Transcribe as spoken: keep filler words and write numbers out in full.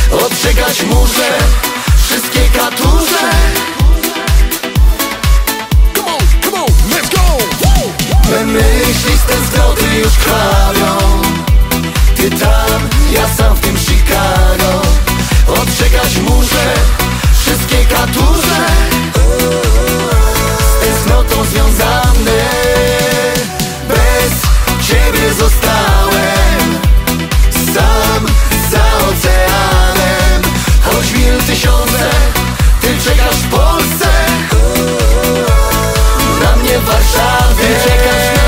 Odczekać muszę wszystkie katurze. Me myśliste zwroty już krwawią. Ty tam, ja sam w tym Chicago. Odczekać muszę wszystkie katurze.